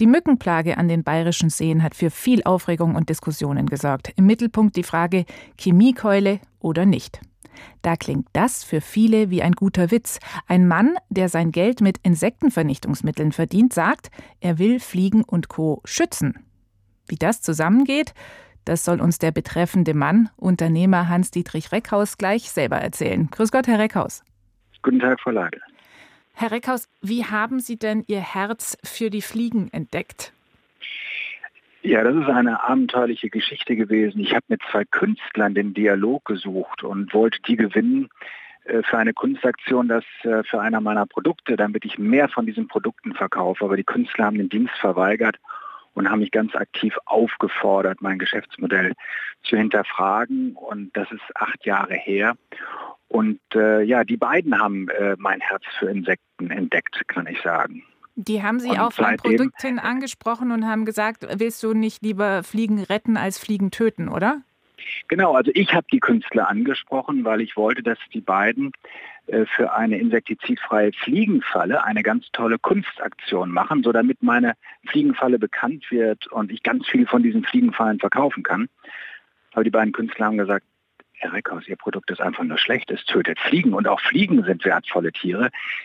Die Mückenplage an den bayerischen Seen hat für viel Aufregung und Diskussionen gesorgt. Im Mittelpunkt die Frage, Chemiekeule oder nicht. Da klingt das für viele wie ein guter Witz. Ein Mann, der sein Geld mit Insektenvernichtungsmitteln verdient, sagt, er will Fliegen und Co. schützen. Wie das zusammengeht, das soll uns der betreffende Mann, Unternehmer Hans-Dietrich Reckhaus, gleich selber erzählen. Grüß Gott, Herr Reckhaus. Guten Tag, Frau Lage. Herr Reckhaus, wie haben Sie denn Ihr Herz für die Fliegen entdeckt? Ja, das ist eine abenteuerliche Geschichte gewesen. Ich habe mit 2 Künstlern den Dialog gesucht und wollte die gewinnen für eine Kunstaktion, für einer meiner Produkte, damit ich mehr von diesen Produkten verkaufe. Aber die Künstler haben den Dienst verweigert und haben mich ganz aktiv aufgefordert, mein Geschäftsmodell zu hinterfragen. Und das ist 8 Jahre her. Und die beiden haben mein Herz für Insekten entdeckt, kann ich sagen. Die haben Sie auf ein Produkt hin angesprochen und haben gesagt, willst du nicht lieber Fliegen retten als Fliegen töten, oder? Genau, also ich habe die Künstler angesprochen, weil ich wollte, dass die beiden für eine insektizidfreie Fliegenfalle eine ganz tolle Kunstaktion machen, so damit meine Fliegenfalle bekannt wird und ich ganz viel von diesen Fliegenfallen verkaufen kann. Aber die beiden Künstler haben gesagt, Herr Reckhaus, Ihr Produkt ist einfach nur schlecht, es tötet Fliegen und auch Fliegen sind wertvolle Tiere.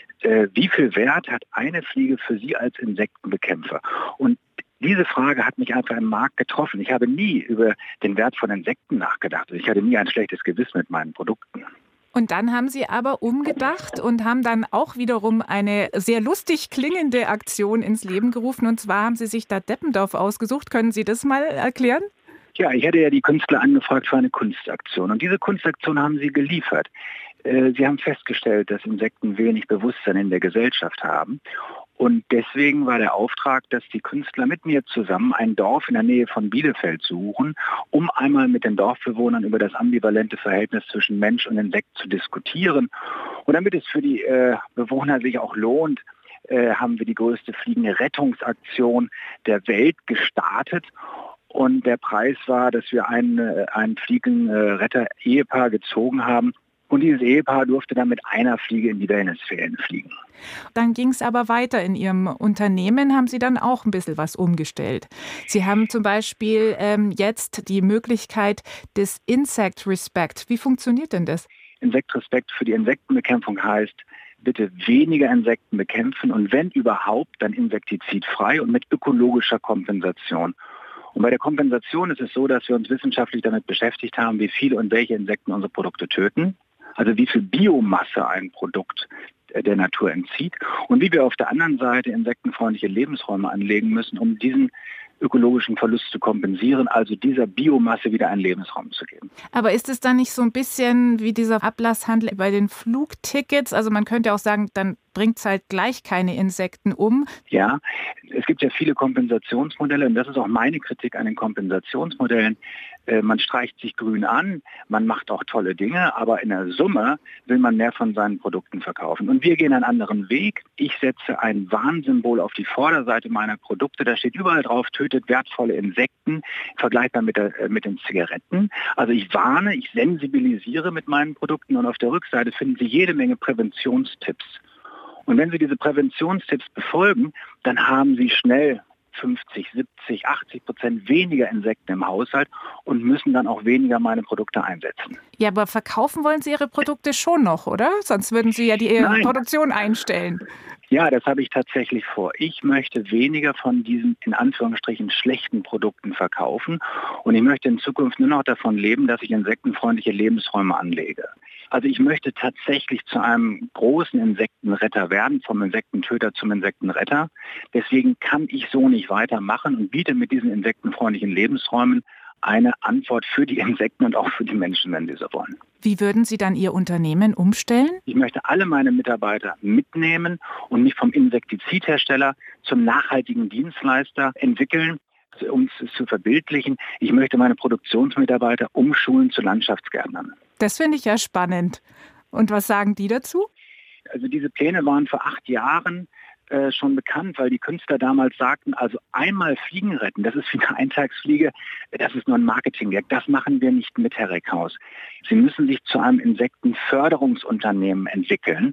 Wie viel Wert hat eine Fliege für Sie als Insektenbekämpfer? Und diese Frage hat mich einfach im Markt getroffen. Ich habe nie über den Wert von Insekten nachgedacht. Ich hatte nie ein schlechtes Gewissen mit meinen Produkten. Und dann haben Sie aber umgedacht und haben dann auch wiederum eine sehr lustig klingende Aktion ins Leben gerufen. Und zwar haben Sie sich da Deppendorf ausgesucht. Können Sie das mal erklären? Ja, ich hätte ja die Künstler angefragt für eine Kunstaktion. Und diese Kunstaktion haben sie geliefert. Sie haben festgestellt, dass Insekten wenig Bewusstsein in der Gesellschaft haben. Und deswegen war der Auftrag, dass die Künstler mit mir zusammen ein Dorf in der Nähe von Bielefeld suchen, um einmal mit den Dorfbewohnern über das ambivalente Verhältnis zwischen Mensch und Insekt zu diskutieren. Und damit es für die Bewohner sich auch lohnt, haben wir die größte Fliegenrettungsaktion der Welt gestartet. Und der Preis war, dass wir ein Fliegenretter-Ehepaar gezogen haben. Und dieses Ehepaar durfte dann mit einer Fliege in die Wellnessferien fliegen. Dann ging es aber weiter. In Ihrem Unternehmen haben Sie dann auch ein bisschen was umgestellt. Sie haben zum Beispiel jetzt die Möglichkeit des Insect Respect. Wie funktioniert denn das? Insect Respect für die Insektenbekämpfung heißt, bitte weniger Insekten bekämpfen und wenn überhaupt, dann insektizidfrei und mit ökologischer Kompensation. Und bei der Kompensation ist es so, dass wir uns wissenschaftlich damit beschäftigt haben, wie viele und welche Insekten unsere Produkte töten. Also wie viel Biomasse ein Produkt der Natur entzieht und wie wir auf der anderen Seite insektenfreundliche Lebensräume anlegen müssen, um diesen ökologischen Verlust zu kompensieren, also dieser Biomasse wieder einen Lebensraum zu geben. Aber ist es dann nicht so ein bisschen wie dieser Ablasshandel bei den Flugtickets? Also man könnte auch sagen, dann bringt es halt gleich keine Insekten um. Ja, es gibt ja viele Kompensationsmodelle und das ist auch meine Kritik an den Kompensationsmodellen. Man streicht sich grün an, man macht auch tolle Dinge, aber in der Summe will man mehr von seinen Produkten verkaufen. Und wir gehen einen anderen Weg. Ich setze ein Warnsymbol auf die Vorderseite meiner Produkte. Da steht überall drauf, tötet wertvolle Insekten, vergleichbar mit den Zigaretten. Also ich warne, ich sensibilisiere mit meinen Produkten und auf der Rückseite finden Sie jede Menge Präventionstipps. Und wenn Sie diese Präventionstipps befolgen, dann haben Sie schnell 50, 70, 80% weniger Insekten im Haushalt und müssen dann auch weniger meine Produkte einsetzen. Ja, aber verkaufen wollen Sie Ihre Produkte schon noch, oder? Sonst würden Sie ja die Produktion einstellen. Ja, das habe ich tatsächlich vor. Ich möchte weniger von diesen, in Anführungsstrichen, schlechten Produkten verkaufen. Und ich möchte in Zukunft nur noch davon leben, dass ich insektenfreundliche Lebensräume anlege. Also ich möchte tatsächlich zu einem großen Insektenretter werden, vom Insektentöter zum Insektenretter. Deswegen kann ich so nicht weitermachen und biete mit diesen insektenfreundlichen Lebensräumen eine Antwort für die Insekten und auch für die Menschen, wenn sie so wollen. Wie würden Sie dann Ihr Unternehmen umstellen? Ich möchte alle meine Mitarbeiter mitnehmen und mich vom Insektizidhersteller zum nachhaltigen Dienstleister entwickeln. Um es zu verbildlichen, ich möchte meine Produktionsmitarbeiter umschulen zu Landschaftsgärtnern. Das finde ich ja spannend. Und was sagen die dazu? Also diese Pläne waren vor 8 Jahren schon bekannt, weil die Künstler damals sagten, also einmal Fliegen retten, das ist wie eine Eintagsfliege, das ist nur ein Marketing-Gag, das machen wir nicht mit, Herr Reckhaus. Sie müssen sich zu einem Insektenförderungsunternehmen entwickeln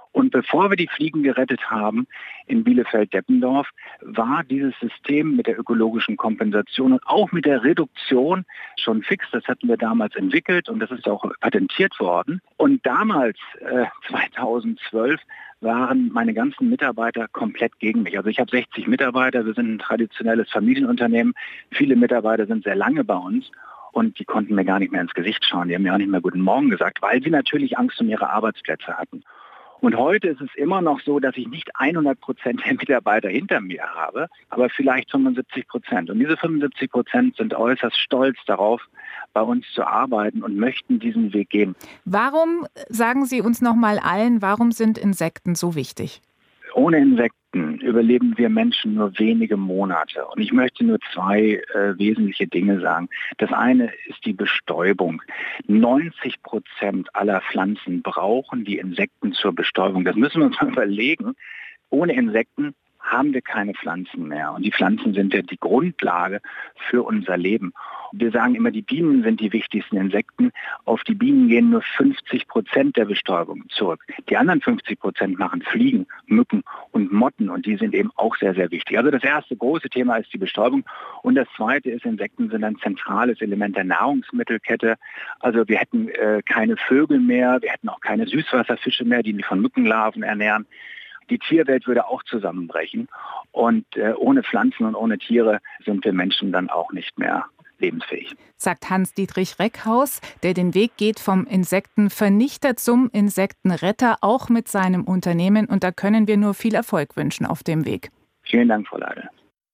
Und bevor wir die Fliegen gerettet haben in Bielefeld-Deppendorf, war dieses System mit der ökologischen Kompensation und auch mit der Reduktion schon fix. Das hatten wir damals entwickelt und das ist auch patentiert worden. Und damals, 2012, waren meine ganzen Mitarbeiter komplett gegen mich. Also ich habe 60 Mitarbeiter, wir sind ein traditionelles Familienunternehmen. Viele Mitarbeiter sind sehr lange bei uns. Und die konnten mir gar nicht mehr ins Gesicht schauen. Die haben mir auch nicht mehr Guten Morgen gesagt, weil sie natürlich Angst um ihre Arbeitsplätze hatten. Und heute ist es immer noch so, dass ich nicht 100% der Mitarbeiter hinter mir habe, aber vielleicht 75%. Und diese 75% sind äußerst stolz darauf, bei uns zu arbeiten und möchten diesen Weg gehen. Warum, sagen Sie uns noch mal allen, warum sind Insekten so wichtig? Ohne Insekten überleben wir Menschen nur wenige Monate. Und ich möchte nur zwei wesentliche Dinge sagen. Das eine ist die Bestäubung. 90% aller Pflanzen brauchen die Insekten zur Bestäubung. Das müssen wir uns mal überlegen. Ohne Insekten haben wir keine Pflanzen mehr. Und die Pflanzen sind ja die Grundlage für unser Leben. Wir sagen immer, die Bienen sind die wichtigsten Insekten. Auf die Bienen gehen nur 50% der Bestäubung zurück. Die anderen 50% machen Fliegen, Mücken und Motten. Und die sind eben auch sehr, sehr wichtig. Also das erste große Thema ist die Bestäubung. Und das zweite ist, Insekten sind ein zentrales Element der Nahrungsmittelkette. Also wir hätten keine Vögel mehr, wir hätten auch keine Süßwasserfische mehr, die sich von Mückenlarven ernähren. Die Tierwelt würde auch zusammenbrechen. Und ohne Pflanzen und ohne Tiere sind wir Menschen dann auch nicht mehr lebensfähig. Sagt Hans-Dietrich Reckhaus, der den Weg geht vom Insektenvernichter zum Insektenretter, auch mit seinem Unternehmen. Und da können wir nur viel Erfolg wünschen auf dem Weg. Vielen Dank, Frau Leide.